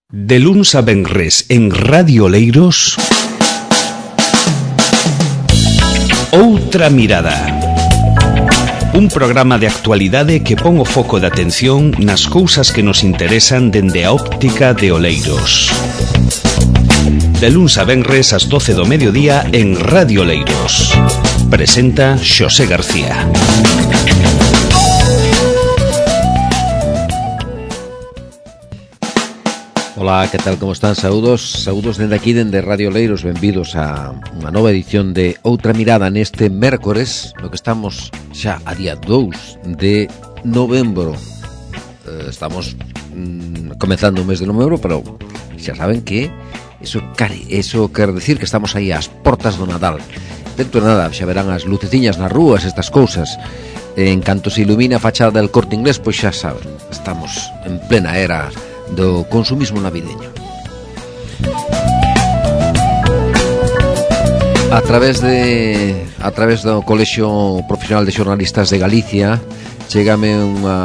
De luns a venres en Radio Oleiros, Outra Mirada. Un programa de actualidade que pon o foco de atención nas cousas que nos interesan dende a óptica de Oleiros. De luns a venres ás 12 do mediodía en Radio Oleiros. Presenta Xosé García. Ola, que tal, como están? Saúdos dende aquí, dende Radio Oleiros. Benvidos a unha nova edición de Outra Mirada neste mércores, no que estamos xa a día 2 de novembro. Estamos comenzando o mes de novembro, pero xa saben que eso quer decir que estamos aí ás portas do Nadal. Dentro de nada xa verán as luceciñas nas rúas, estas cousas. En canto se ilumina a fachada del Corte Inglés, pois xa saben, estamos en plena era do consumismo navideño. A través do Colexio Profesional de Xornalistas de Galicia chégame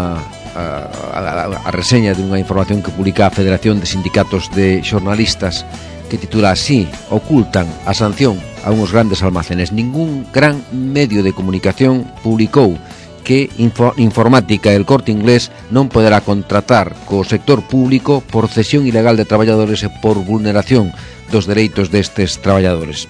a reseña de unha información que publica a Federación de Sindicatos de Xornalistas, que titula así: ocultan a sanción a uns grandes almacenes. Ningún gran medio de comunicación publicou que Informática e el Corte Inglés non poderá contratar co sector público por cesión ilegal de traballadores e por vulneración dos dereitos destes traballadores.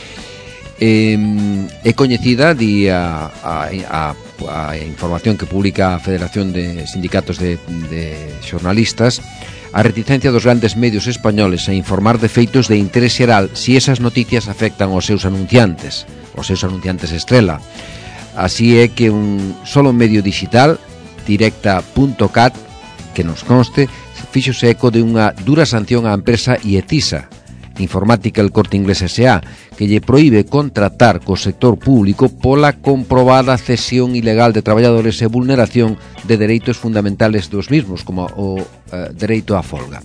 É coñecida, di a información que publica a Federación de Sindicatos de Xornalistas, a reticencia dos grandes medios españoles a informar de feitos de interés xeral se esas noticias afectan aos seus anunciantes estrela. Así é que un solo medio digital, Directa.cat, que nos conste, fíxose eco de unha dura sanción á empresa IETISA, Informática el Corte Inglés S.A., que lle proíbe contratar co sector público pola comprobada cesión ilegal de traballadores e vulneración de dereitos fundamentales dos mismos, como o dereito á folga.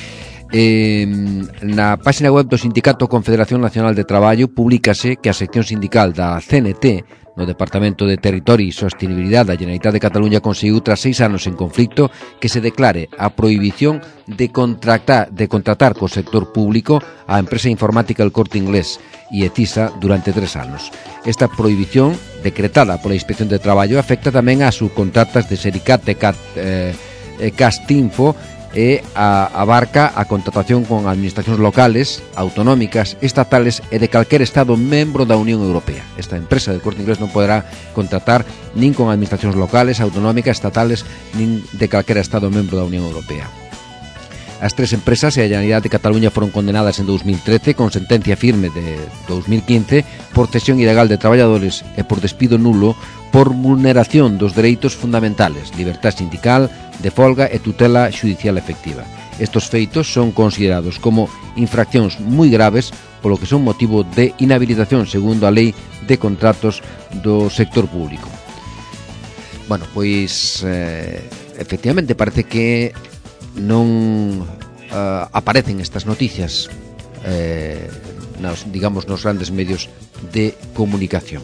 Na página web do Sindicato Confederación Nacional de Traballo publícase que a sección sindical da CNT no Departamento de Territorio e Sostenibilidade da Generalitat de Cataluña conseguiu, tras 6 anos en conflicto, que se declare a prohibición de contratar co sector público a empresa informática el Corte Inglés e ETISA durante 3 anos. Esta prohibición, decretada pola Inspección de Traballo, afecta tamén a subcontratas de Sericat e Castinfo e abarca a contratación con administracións locales, autonómicas, estatales e de calquer Estado membro da Unión Europea. Esta empresa del Corte Inglés non poderá contratar nin con administracións locales, autonómicas, estatales, nin de calquer Estado membro da Unión Europea. As 3 empresas e a Generalitat de Cataluña foron condenadas en 2013 con sentencia firme de 2015 por cesión ilegal de traballadores e por despido nulo por vulneración dos dereitos fundamentales, libertad sindical, de folga e tutela xudicial efectiva. Estos feitos son considerados como infraccións moi graves, polo que son motivo de inhabilitación segundo a Lei de Contratos do Sector Público. Bueno, pois efectivamente parece que non aparecen estas noticias nos grandes medios de comunicación.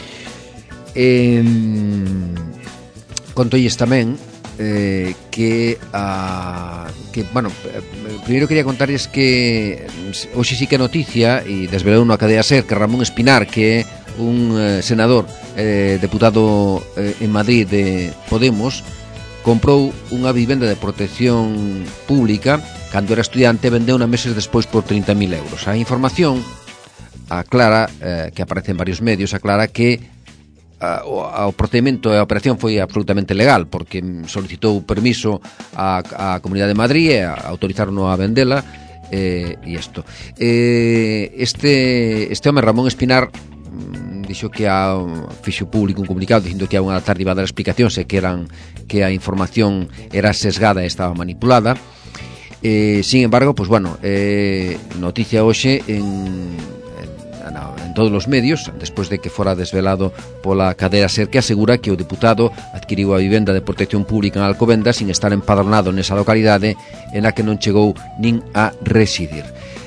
Contolles tamén primeiro quería contarles que hoxe sí que é noticia, e desvelou na cadea SER, que Ramón Espinar, que é un senador deputado en Madrid de Podemos, comprou unha vivenda de protección pública cando era estudiante e vendeu meses despois por 30.000 euros. A información aclara, que aparece en varios medios, aclara que o procedimento e a operación foi absolutamente legal, porque solicitou permiso á Comunidade de Madrid e autorizaron a vendela e isto. Este home, Ramón Espinar, dixo que fixo público un comunicado dicindo que a unha tarde iba a dar explicacións e que a información era sesgada e estaba manipulada. Sin embargo, pues bueno, noticia hoxe en todos os medios, despois de que fora desvelado pola cadea SER, que asegura que o deputado adquiriu a vivenda de protección pública en Alcobendas sin estar empadronado nesa localidade en a que non chegou nin a residir.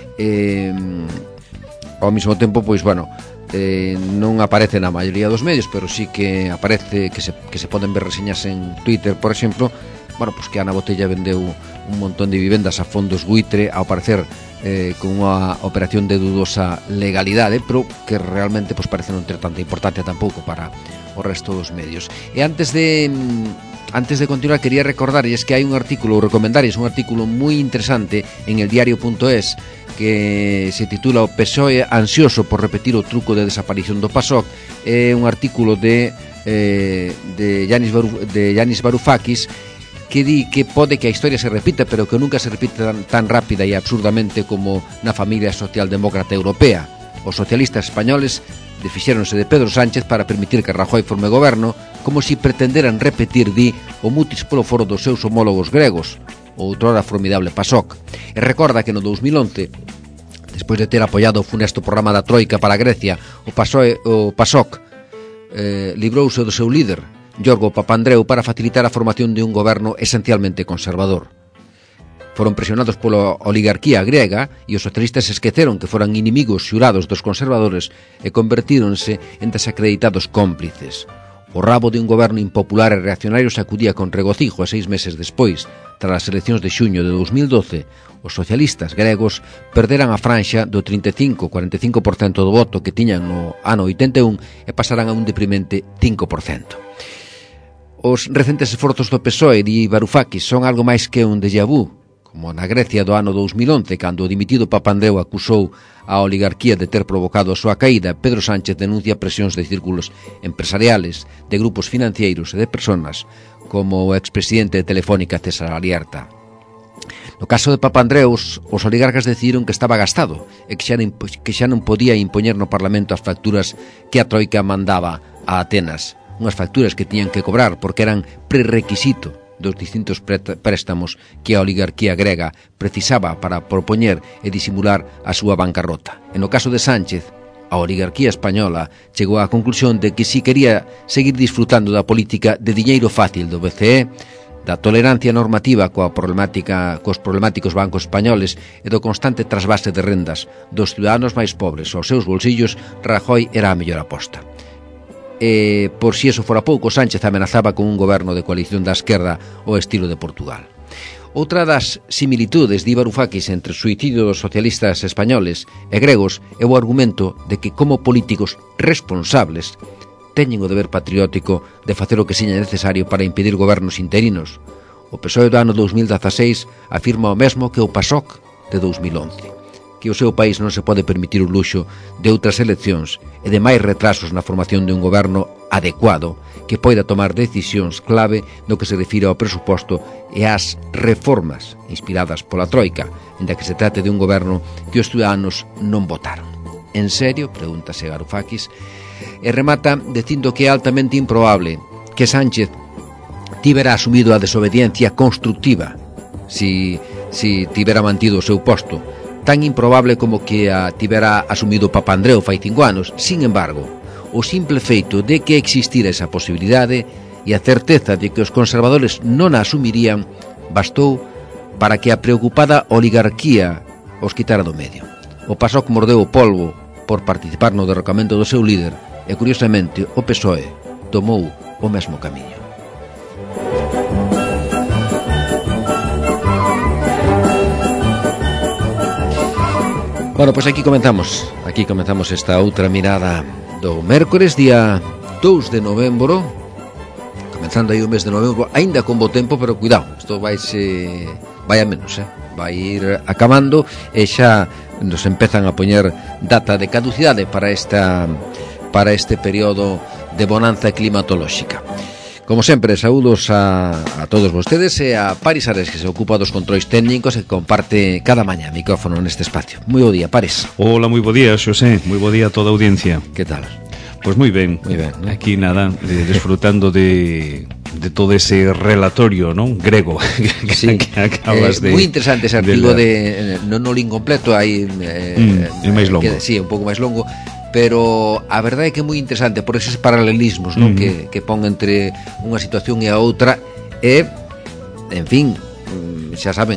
Ao mesmo tempo, pois bueno, non aparece na maioría dos medios, pero sí que aparece que se poden ver reseñas en Twitter, por exemplo, pues que Ana Botella vendeu un montón de vivendas a fondos buitre, ao parecer con unha operación de dudosa legalidade, pero que realmente pues, parece non ter tanta importancia tampouco para o resto dos medios. E antes de continuar, quería recordarles que hai un artículo, recomendarles un artículo moi interesante en eldiario.es que se titula "O PSOE ansioso por repetir o truco de desaparición do PASOK". É un artículo de Yanis Varoufakis, que di que pode que a historia se repita, pero que nunca se repite tan rápida e absurdamente como na familia socialdemócrata europea. Os socialistas españoles desfixéronse de Pedro Sánchez para permitir que Rajoy forme goberno, como si pretenderan repetir, di, o mutis polo foro dos seus homólogos gregos, o outrora formidable PASOK. E recorda que no 2011, despois de ter apoiado o funesto programa da Troika para Grecia, o PASOK librouse do seu líder, Giorgos Papandreou, para facilitar a formación de un goberno esencialmente conservador. Foron presionados pola oligarquía griega e os socialistas esqueceron que foran inimigos xurados dos conservadores e convertíronse en desacreditados cómplices. O rabo de un goberno impopular e reaccionario sacudía con regocijo a 6 meses despois, tras as eleccións de xuño de 2012, os socialistas gregos perderan a franxa do 35-45% do voto que tiñan no ano 81 e pasaran a un deprimente 5%. Os recentes esforzos do PSOE, di Varoufakis, son algo máis que un déjà vu, como na Grecia do ano 2011, cando o dimitido Papandreou acusou a oligarquía de ter provocado a súa caída. Pedro Sánchez denuncia presións de círculos empresariales, de grupos financeiros e de personas, como o expresidente de Telefónica, César Alierta. No caso de Papandreou, os oligarcas decidiron que estaba gastado e que xa non podía impoñer no Parlamento as facturas que a Troika mandaba a Atenas, unhas facturas que tiñan que cobrar porque eran prerequisito dos distintos préstamos que a oligarquía grega precisaba para propoñer e disimular a súa bancarrota. E no caso de Sánchez, a oligarquía española chegou á conclusión de que si quería seguir disfrutando da política de diñeiro fácil do BCE, da tolerancia normativa cos problemáticos bancos españoles e do constante trasvase de rendas dos ciudadanos máis pobres aos seus bolsillos, Rajoy era a mellor aposta. E, por si eso fora pouco, Sánchez amenazaba con un goberno de coalición da esquerda ao estilo de Portugal. Outra das similitudes de Varoufakis entre o suicidio dos socialistas españoles e gregos é o argumento de que, como políticos responsables, teñen o deber patriótico de facer o que seña necesario para impedir gobernos interinos. O PSOE do ano 2016 afirma o mesmo que o PASOK de 2011. Que o seu país non se pode permitir o luxo de outras eleccións e de máis retrasos na formación de un goberno adecuado que poida tomar decisións clave no que se refire ao presuposto e ás reformas inspiradas pola Troika, ainda que se trate de un goberno que os ciudadanos non votaron. En serio? Pregúntase Varoufakis, e remata dicindo que é altamente improbable que Sánchez tivera asumido a desobediencia constructiva si tivera mantido o seu posto, tan improbable como que a tivera asumido Papandreou fai 5 anos. Sin embargo, o simple feito de que existira esa posibilidade e a certeza de que os conservadores non a asumirían bastou para que a preocupada oligarquía os quitara do medio. O PASOK mordeu o polvo por participar no derrocamento do seu líder e, curiosamente, o PSOE tomou o mesmo camiño. Bueno, pois aquí comenzamos esta outra mirada do mércores, día 2 de novembro, comenzando aí o mes de novembro, aínda con bo tempo, pero cuidado, isto vai a menos, vai ir acabando e xa nos empezan a poñer data de caducidade para este período de bonanza climatolóxica. Como sempre, saúdos a todos vostedes e a Paris Ares, que se ocupa dos controis técnicos e que comparte cada mañá micrófono neste espacio. Moi bo día, Paris. Hola, moi bo día, Xosé. Moi bo día a toda a audiencia. Que tal? Pois moi ben, ¿no? Aquí nada, disfrutando de todo ese relatorio, ¿no? Grego que, sí. Que acabas de... Moi interesante ese artigo non o lin completo, hai... é máis longo. Sí, un pouco máis longo, pero a verdade é que é moi interesante por esos paralelismos, non? Que pon entre unha situación e a outra e, en fin, xa saben,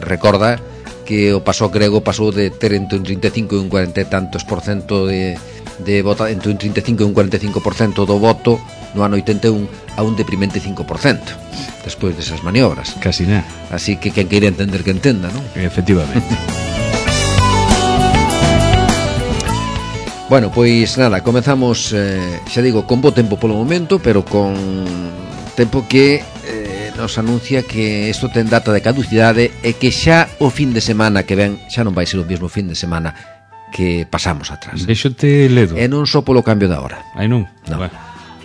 recorda que o PASOK grego pasou de ter entre un 35 e un 40 e tantos % de de vota entre un 35 e un 45% do voto no ano 81 a un deprimente 5% despois desas maniobras. Casi nada. Así que quen queira entender que entenda, non? Efectivamente. Bueno, pois nada, comezamos, xa digo, con bo tempo polo momento, pero con tempo que nos anuncia que isto ten data de caducidade e que xa o fin de semana que ven xa non vai ser o mesmo fin de semana que pasamos atrás. Deixote ledo. E non só polo cambio da hora. Ai non? No. Bueno.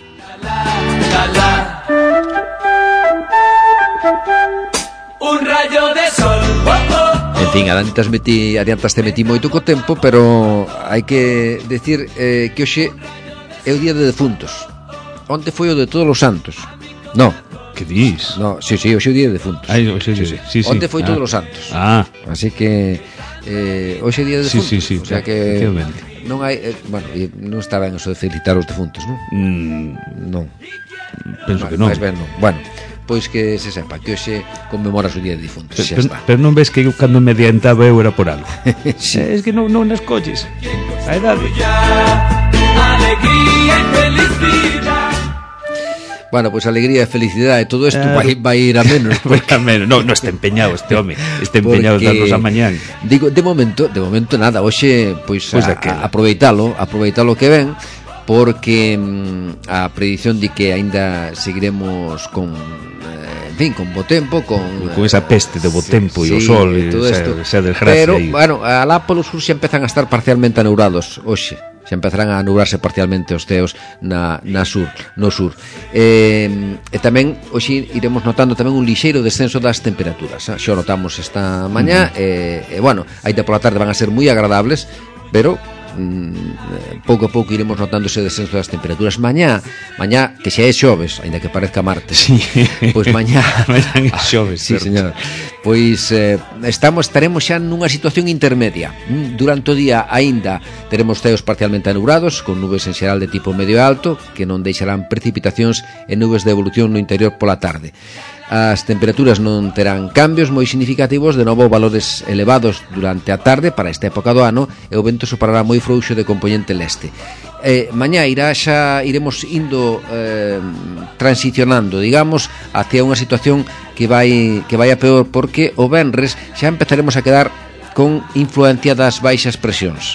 Un rayo de sol. En fin, adiantaste metí moito co tempo, pero hai que decir que hoxe é o día de defuntos. Onte foi o de Todos os Santos. No. Que dis? No, sí, hoxe é o día de defuntos. Ai, hoxe sí. Onte foi Todos os Santos. Así que hoxe é día de defuntos. Sí, o sea que non hai, bueno, non está ben eso de felicitar os defuntos, non? Non. Penso que non. Ben, non. Bueno, pois que se sepa que hoxe conmemoras o día de defuntos, xa está. Pero non ves que eu cando me adiantaba eu era por algo. Sí. Es que non nas colles. A edade. Alegría y felicidad. Bueno, pois alegría e felicidade, todo isto vai ir a menos. Porque... Non está empeñado este home. Está empeñado darnos a mañán. Digo, de momento nada. Hoxe, pois aproveitalo que ven, porque a predición de que aínda seguiremos con con bo tempo, con esa peste de bo tempo e o sol e todo isto, esa desgracia. Pero, bueno, alá polo sur xa empezan a estar parcialmente aneurados hoxe. Xa empezarán a anubrarse parcialmente os ceos no sur. E tamén hoxe iremos notando tamén un lixeiro descenso das temperaturas. Xa notamos esta mañá e bueno, aínda pola tarde van a ser moi agradables, pero pouco a pouco iremos notando ese descenso das temperaturas. Mañá que xa é xoves, aínda que parezca martes. Pois mañá é xoves, sí, señor. Pois estaremos xa nunha situación intermedia. Durante o día aínda teremos ceos parcialmente anubrados, con nubes en xeral de tipo medio alto, que non deixarán precipitacións e nubes de evolución no interior pola tarde. As temperaturas non terán cambios moi significativos, de novo valores elevados durante a tarde para esta época do ano, e o vento soprará moi frouxo de componente leste. Mañá iremos indo transicionando, digamos, hacia unha situación que vai a peor, porque o venres xa empezaremos a quedar con influencia das baixas presións.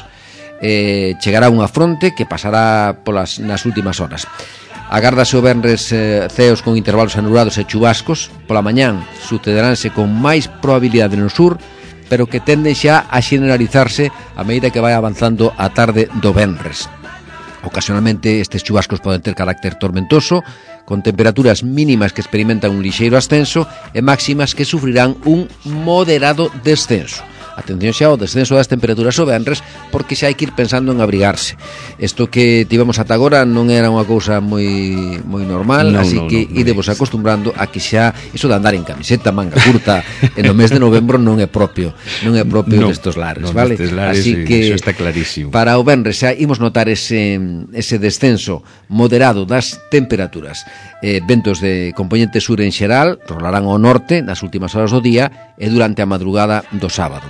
Chegará unha fronte que pasará nas últimas horas. Agárdase o venres ceos con intervalos anubrados e chubascos. Pola mañán sucederánse con máis probabilidade no sur, pero que tenden xa a xeneralizarse a medida que vai avanzando a tarde do venres. Ocasionalmente estes chubascos poden ter carácter tormentoso, con temperaturas mínimas que experimentan un lixeiro ascenso e máximas que sufrirán un moderado descenso. Atención xa ao descenso das temperaturas o venres, porque xa hai que ir pensando en abrigarse. Isto que tivemos ata agora non era unha cousa moi normal, así que idevos acostumbrando a que xa iso de andar en camiseta, manga curta no mes de novembro non é propio destos lares, vale? Así que iso está clarísimo. Para o venres xa imos notar ese descenso moderado das temperaturas. Ventos de componente sur en xeral rolarán ao norte nas últimas horas do día e durante a madrugada do sábado.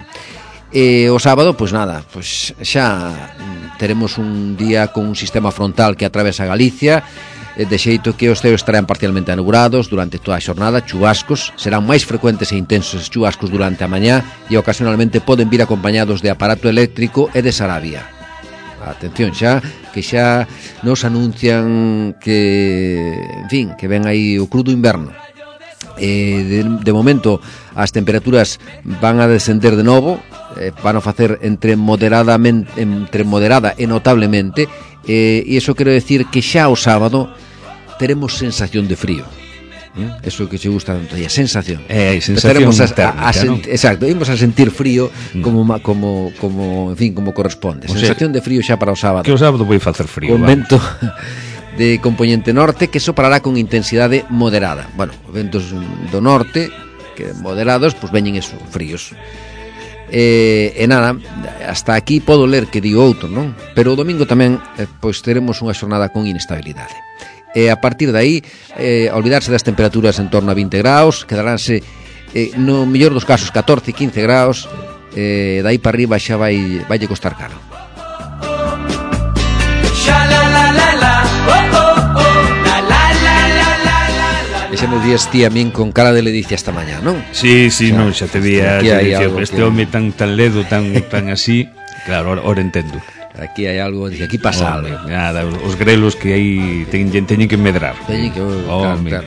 O sábado, pois nada, pois xa teremos un día con un sistema frontal que atravesa Galicia, de xeito que os ceos estarán parcialmente anubrados durante toda a xornada. Chubascos serán máis frecuentes e intensos os chubascos durante a mañá e ocasionalmente poden vir acompañados de aparato eléctrico e de sarabia. Atención xa, que xa nos anuncian que, en fin, que ven aí o crudo inverno. De momento as temperaturas van a descender de novo, van a facer entre moderada e notablemente, e iso quero decir que xa o sábado teremos sensación de frío. Eso que che gusta tanto, a sensación. Sensación térmica, ¿no? Exacto, ímos a sentir frío como en fin, como corresponde. Sensación de frío xa para o sábado. Que o sábado vai facer frío. Con vento de componente norte que soprará con intensidade moderada. Bueno, ventos do norte que moderados, pois veñen esos fríos. E nada, hasta aquí podo ler que di outro, non? Pero o domingo tamén pois teremos unha xornada con inestabilidade. E a partir de aí, olvidarse das temperaturas en torno a 20 graus, quedaránse no mellor dos casos 14, 15 graus, dai para arriba xa vai costar caro. E xa nos días ti a min con cara de ledicia esta mañá, non? Sí, non, xa te vía, este que... home tan ledo, tan así. Claro, ahora entendo. Aquí hai algo, dice, aquí pasa algo. Nada, os grelos que aí teñen que medrar. Teñen que, claro.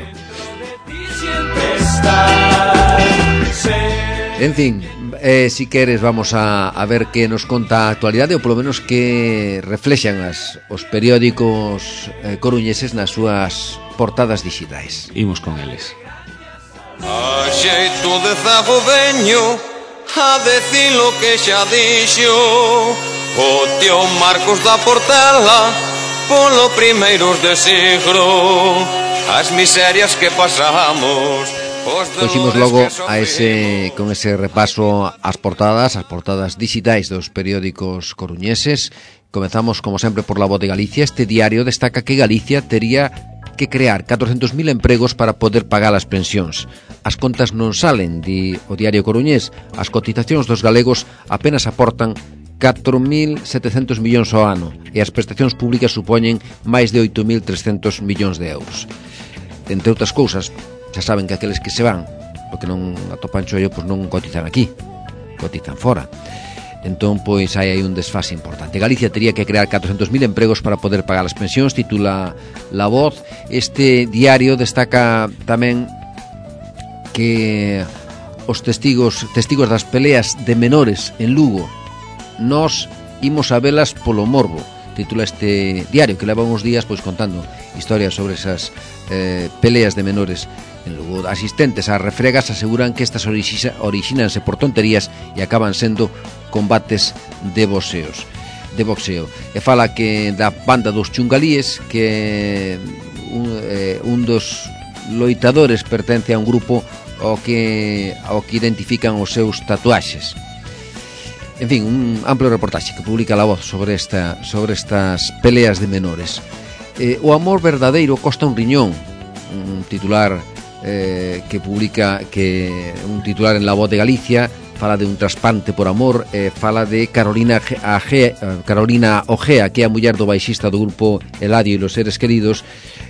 En fin, si queres vamos a ver que nos conta a actualidade, ou polo menos que reflexan os periódicos coruñeses nas súas portadas digitais. Imos con eles. A xeito de zago veño a decir lo que xa dixo o tío Marcos da Portela polo primeiros de siglo, as miserias que pasamos. Pois logo a con ese repaso ás portadas digitais dos periódicos coruñeses. Comezamos, como sempre, por La Voz de Galicia. Este diario destaca que Galicia tería que crear 400.000 empregos para poder pagar as pensións. As contas non salen, di o diario coruñés. As cotizacións dos galegos apenas aportan 4.700 millóns ao ano e as prestacións públicas supoñen máis de 8.300 millóns de euros. Entre outras cousas, xa saben que aqueles que se van, porque non atopan chollo, pois non cotizan aquí, cotizan fora. Entón, pois, hai un desfase importante. Galicia tería que crear 400.000 empregos para poder pagar as pensións, titula La Voz. Este diario destaca tamén que os testigos das peleas de menores en Lugo, nós imos a velas polo morbo, titula este diario, que leva uns días pois contando historias sobre esas peleas de menores en Lugo. Asistentes ás refregas aseguran que estas orixínanse por tonterías e acaban sendo combates de boxeo. E fala que da banda dos chungalíes, que un dos loitadores pertence a un grupo ao que identifican os seus tatuaxes. En fin, un amplo reportaxe que publica La Voz sobre estas peleas de menores. O amor verdadeiro costa un riñón, un titular que publica un titular en La Voz de Galicia. Fala de un trasplante por amor, fala de Carolina Ojea, que é a muller do baixista do grupo Eladio e los seres queridos,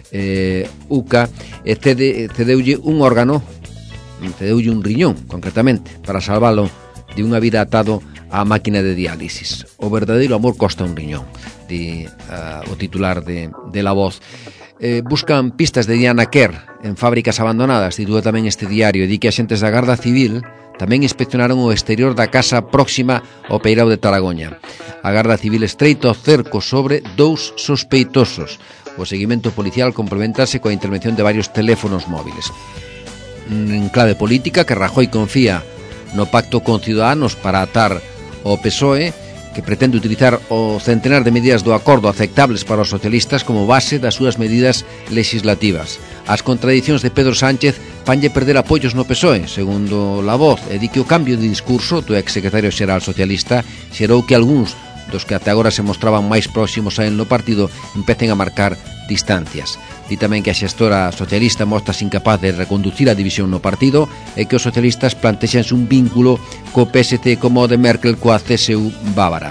UCA, cedeulle un órgano, cedeulle un riñón, concretamente, para salvalo de unha vida atado á máquina de diálisis. O verdadeiro amor costa un riñón, di o titular de La Voz. Buscan pistas de Diana Kerr en fábricas abandonadas, titula tamén este diario, e di que axentes da Garda Civil tamén inspeccionaron o exterior da casa próxima ao Peirao de Taragoña. A Garda Civil estreita o cerco sobre 2 sospeitosos. O seguimento policial complementase coa intervención de varios teléfonos móviles. En clave política, que Rajoy confía no pacto con Ciudadanos para atar o PSOE, que pretende utilizar o centenar de medidas do acordo aceptables para os socialistas como base das súas medidas legislativas. As contradicións de Pedro Sánchez fanlle perder apoios no PSOE, segundo La Voz, e di que o cambio de discurso do exsecretario xeral socialista xerou que algúns dos que até agora se mostraban máis próximos a él no partido empecen a marcar distancias. Di tamén que a xestora socialista mostra incapaz de reconducir a división no partido e que os socialistas plantexanse un vínculo co PSC como o de Merkel coa CSU bávara.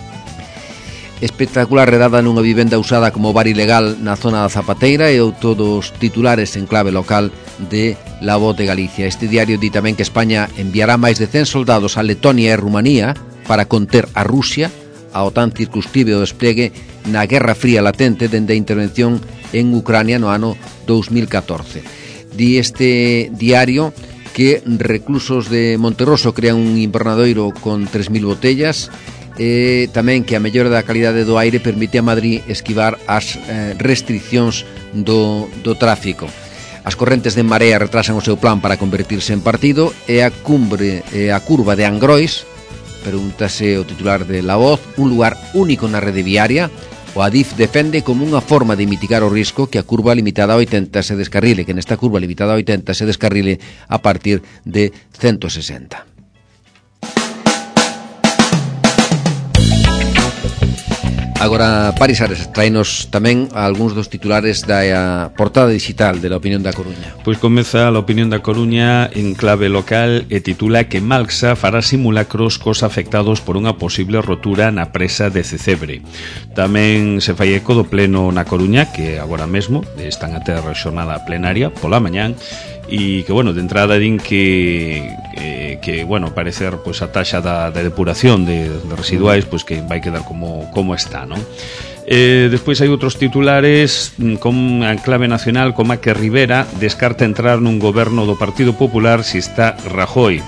Espectacular redada nunha vivenda usada como bar ilegal na zona da Zapateira e todos titulares en clave local de La Voz de Galicia. Este diario di tamén que España enviará máis de 100 soldados a Letonia e Rumanía para conter a Rusia. A OTAN circunscribe o despliegue na Guerra Fría latente dende a intervención en Ucrania no ano 2014. Di este diario que reclusos de Monterroso crean un invernadoiro con 3.000 botellas e tamén que a mellora da calidade do aire permite a Madrid esquivar as restriccións do tráfico. As correntes de Marea retrasan o seu plan para convertirse en partido e a curva de Angrois, pregúntase o titular de La Voz, un lugar único na rede viaria. O Adif defende como unha forma de mitigar o risco que a curva limitada a 80 se descarrile, que nesta curva limitada a 80 se descarrile a partir de 160. Agora, Paris Ares traenos tamén algúns dos titulares da portada digital de La Opinión da Coruña. Pois comeza a Opinión da Coruña en clave local e titula que Malxa fará simulacros cos afectados por unha posible rotura na presa de Cecebre. Tamén se fai eco do pleno na Coruña, que agora mesmo están a ter xornada plenaria pola mañán, e que, bueno, de entrada din que bueno, parecer pois a taxa da depuración de residuais pois que vai quedar como está, non? Despois hai outros titulares con a clave nacional, como a que Rivera descarta entrar nun goberno do Partido Popular se está Rajoy.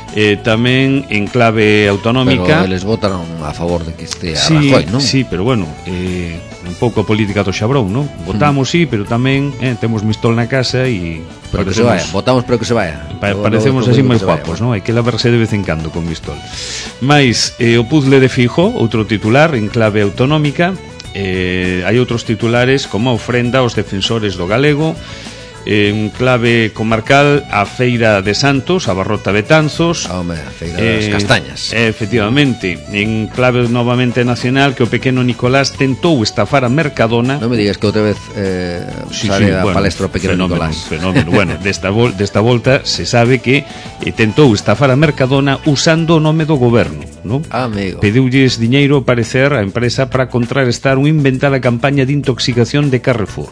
Tamén en clave autonómica, pero eles votaron a favor de que este Rajoy, non? Sí, pero bueno, un pouco a política do xabrón, non? Votamos, sí, pero tamén temos Mistol na casa e pero que se vaya, votamos pero que se vaya. Parecemos así moi guapos, non? Hai que lavarse de vez en cando con Mistol. Mais o puzzle de Fijo, outro titular en clave autonómica. Hai outros titulares como a ofrenda aos defensores do galego. En clave comarcal, a Feira de Santos, a Barrota Betanzos. A Feira das Castañas. Efectivamente. En clave novamente nacional, que o pequeno Nicolás tentou estafar a Mercadona. Non me digas que outra vez sale a palestra o pequeno Nicolás. Fenómeno. Bueno, desta volta se sabe que tentou estafar a Mercadona usando o nome do goberno, non? Amigo. Pediulles diñeiro, parecer, a empresa para contrarrestar unha inventada campaña de intoxicación de Carrefour.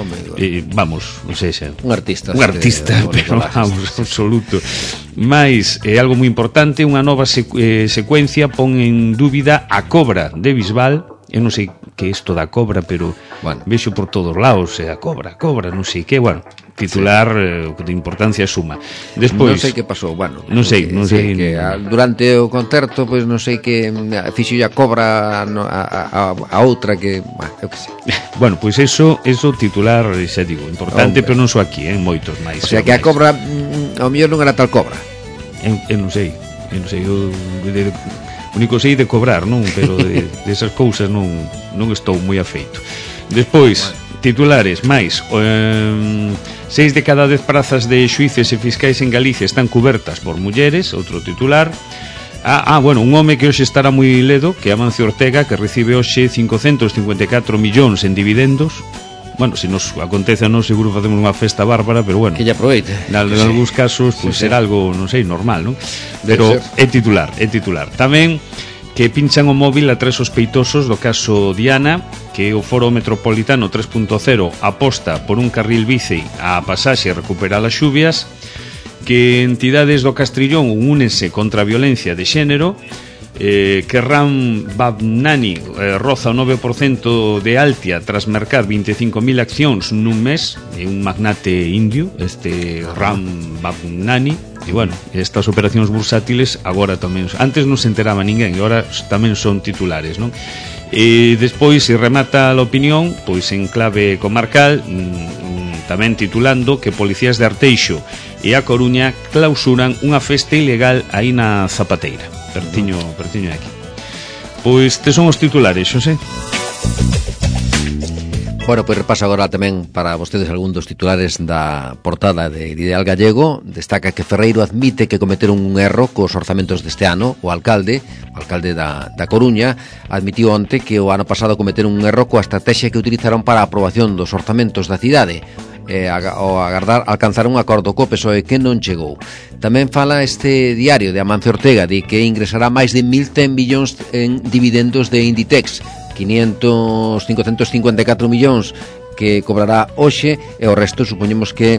Vamos, non sei se un artista, pero vamos, absoluto. Mais algo moi importante, unha nova secuencia pon en dúbida a cobra de Bisbal. Eu non sei que é isto da cobra, pero bueno, vexo por todos laos, a cobra, non sei que, bueno, titular de importancia suma. Despois, non sei que pasou, bueno, non sei que durante o concerto, pois non sei que fixo a cobra a outra que, eu que sei. Bueno, pois eso titular, xa digo, importante, pero non só aquí, moitos máis. O sea que a cobra ao mellor non era tal cobra. Eu non sei, eu único sei de cobrar, non? Pero de esas cousas non estou moi afeito. Despois, titulares máis, 6 de cada 10 prazas de xuíces e fiscais en Galicia están cubertas por mulleres, outro titular. Bueno, un home que hoxe estará moi ledo, que é Amancio Ortega, que recibe hoxe 554 millóns en dividendos. Bueno, se nos acontece a nós, seguro facemos unha festa bárbara, pero bueno, que lle aproveite. En algúns casos, pois será algo, non sei, normal, non? Pero é titular. Tamén que pinchan o móvil a 3 sospeitosos do caso Diana, que o Foro Metropolitano 3.0 aposta por un carril bici á pasaxe e recuperar as xuvias, que entidades do Castrillón únense contra a violencia de xénero, que Ram Babnani roza o 9% de Altia tras mercar 25.000 accións nun mes, é un magnate indio, este Ram Babnani, e bueno, estas operacións bursátiles agora tamén, antes non se enteraba ninguén e agora tamén son titulares, non? E despois se remata a opinión, pois en clave comarcal, tamén titulando que policías de Arteixo e a Coruña clausuran unha festa ilegal aí na Zapateira. Pertiño aquí. Pois te son os titulares, Xosé. Bueno, pois repaso agora tamén para vostedes algún dos titulares da portada de Ideal Gallego. Destaca que Ferreiro admite que cometeron un erro cos orzamentos deste ano. O alcalde da Coruña admitiu onte que o ano pasado cometeron un erro coa estrategia que utilizaron para a aprobación dos orzamentos da cidade. O agardar alcanzar un acordo co PSOE que non chegou. Tamén fala este diario de Amancio Ortega de que ingresará máis de 1.100 millóns en dividendos de Inditex, 554 millóns que cobrará hoxe e o resto supoñemos que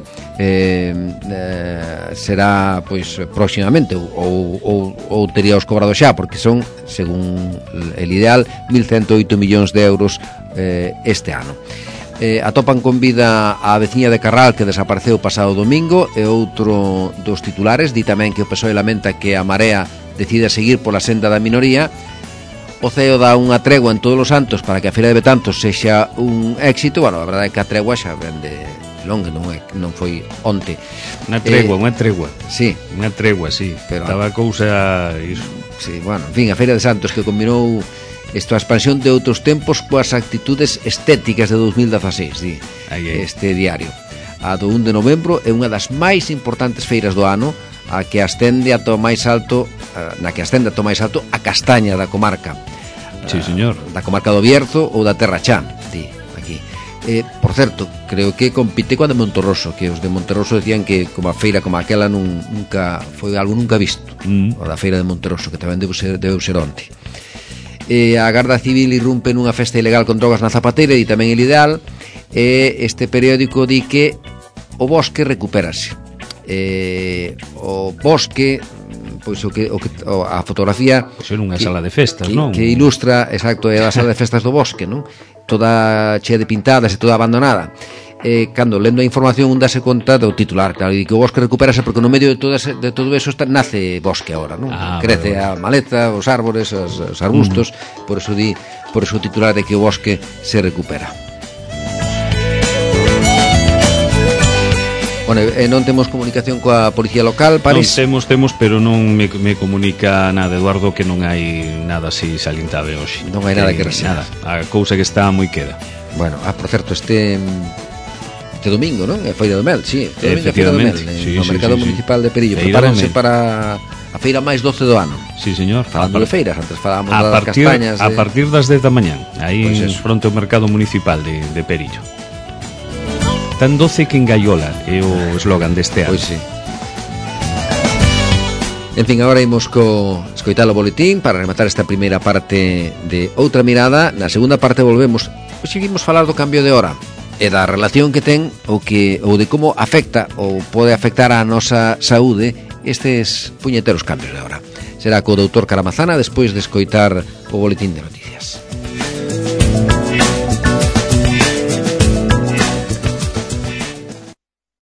será pois próximamente ou tería os cobrado xa, porque son, según el ideal, 1.108 millóns de euros este ano. Atopan con vida a veciña de Carral que desapareceu o pasado domingo, e outro dos titulares di tamén que o PSOE lamenta que a Marea decida seguir pola senda da minoría. O CEO dá unha tregua en Todos os Santos para que a Feira de Betanzos sexa un éxito. Bueno, a verdade é que a tregua xa ven de longa, non foi onte. Unha tregua. Sí. Unha tregua, sí. Pero estaba a cousa... Sí, bueno, en fin, a Feira de Santos que combinou a expansión de outros tempos coas actitudes estéticas de 2016, di este diario. A do 1 de novembro é unha das máis importantes feiras do ano, a que ascende ata o máis alto, na que ascende ata o máis alto a castaña da comarca. Sí, señor. Da comarca do Bierzo ou da Terra Chá, di, aquí. Por certo, creo que compite coa de Monterroso, que os de Monterroso decían que como a feira como aquela nunca foi algo nunca visto, o da feira de Monterroso, que tamén deu ser onte. A Garda Civil irrumpe nunha festa ilegal con drogas na Zapateira e tamén el Ideal. Este periódico di que o bosque recupérase. O bosque, pois a fotografía ser unha sala de festas, non? Que ilustra, exacto, é a sala de festas do bosque, non? Toda chea de pintadas e toda abandonada. Cando lendo a información un dase conta do titular, claro, e que o bosque recupérase porque no medio de todo eso nace bosque agora, non? Crece a maleza, os árbores, os arbustos, por eso o titular de que o bosque se recupera. Bueno, non temos comunicación coa policía local, París? Non temos, pero non me comunica nada, Eduardo, que non hai nada así salientable hoxe. Non hai nada que reseñar. A cousa que está moi queda. Bueno, por certo, este domingo, non? É Feira do Mel, sí. Efectivamente. No mercado municipal de Perillo. Prepárense para a feira máis doce do ano. Sí, señor. Falando de feiras, antes falábamos das castañas. A partir das 10 da mañán, aí pues en fronte ao mercado municipal de Perillo. Tan doce que engaiola é o eslogan deste ano. Pois sí. En fin, agora imos escoitar o boletín para rematar esta primeira parte de Outra Mirada. Na segunda parte volvemos. Pois seguimos falar do cambio de hora e da relación que ten ou de como afecta ou pode afectar a nosa saúde estes puñeteros cambios de hora. Será co doutor Caramazana despois de escoitar o boletín de noticias.